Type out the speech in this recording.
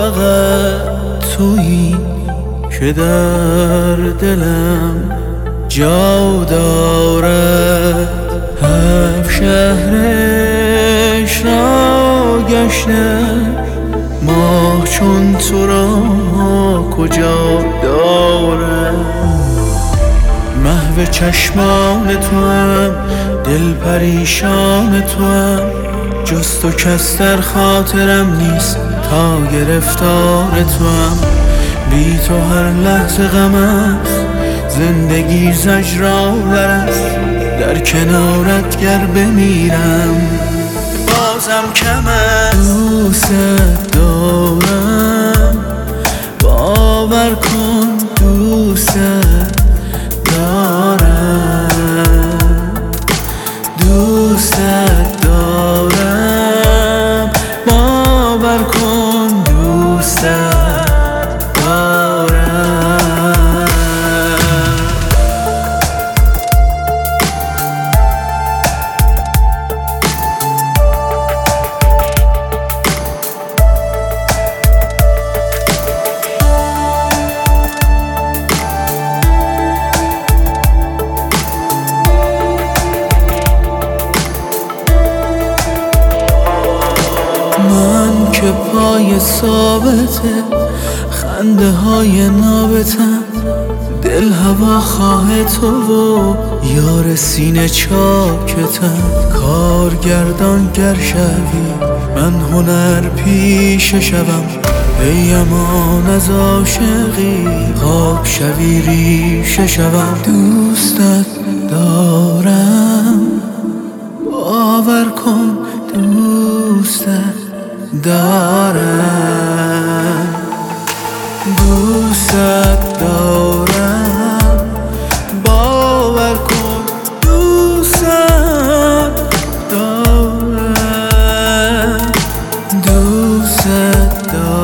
فقط تویی که در دلم جا دارد. 7 شهرش را گشتم، ماه چون تو را کجا دارد. محو چشمان تو هم، دل پریشان تو هم، جز تو کس در خاطرم نیست تا گرفتار تو هم. بی تو هر لحظه غم است، زندگی زجرآور است. در کنارت گر بمیرم بازم کم است. دوست دارم، باور کن دوست دارم. دوست دارم، باور کن دوست دارم. من که پای ثابته، خنده های نابتم، دل هوا خواه تو و یار سینه چاکتم. کارگردان گر شوی من هنر پیشه شوم، ای امان از عاشقی خاک شوی ریشه شوم. دوستت دارم، باور کن دوستت دارم. دوستت دارم، باور کن دوستت دارم. دوستت دارم.